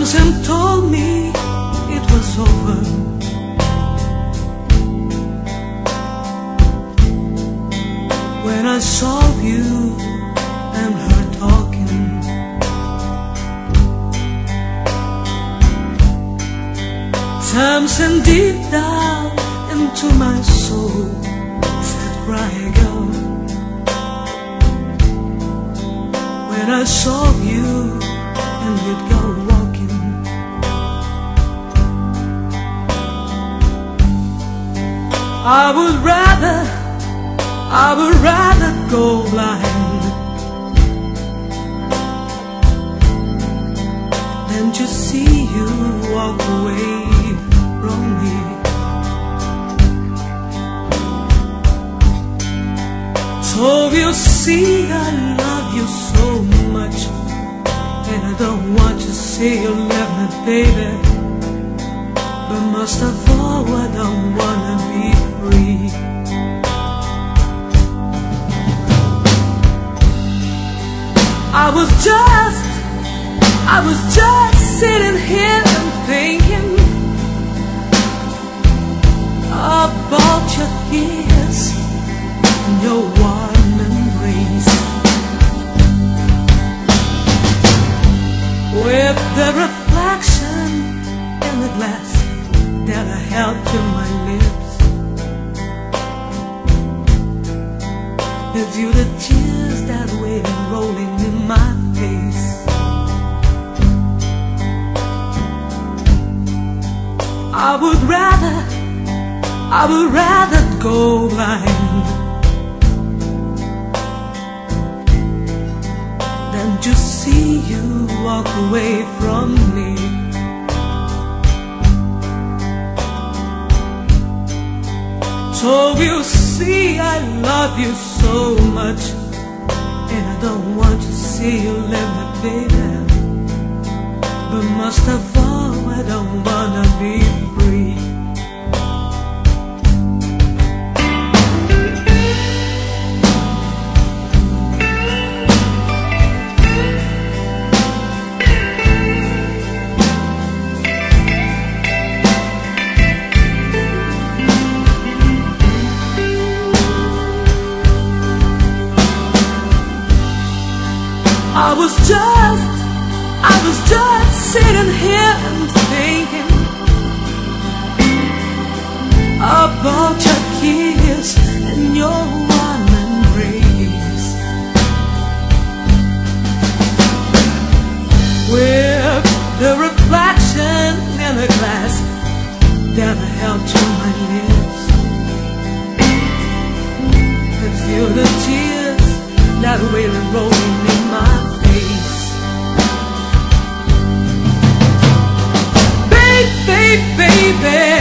Some told me it was over. When I saw you and her talking, something deep down into my soul said, cry girl. When I saw you and we'd go walking, I would rather go blind than to see you walk away from me. So you see, I love you so much, and I don't want to say you left me, baby. But most of all, I don't wanna be free. I was just sitting here and thinking about your kiss and your warm embrace, with the reflection in the glass that I held to my lips. With you, the tears that were rolling in my face. I would rather go blind than to see you walk away from me. So you see, I love you so much, and I don't want to see you leave me, baby. But most of all, I don't wanna be free. I was just sitting here and thinking about your kiss and your warm embrace, with the reflection in the glass that I held to my lips. I feel the tears that were rolling in my face. Baby,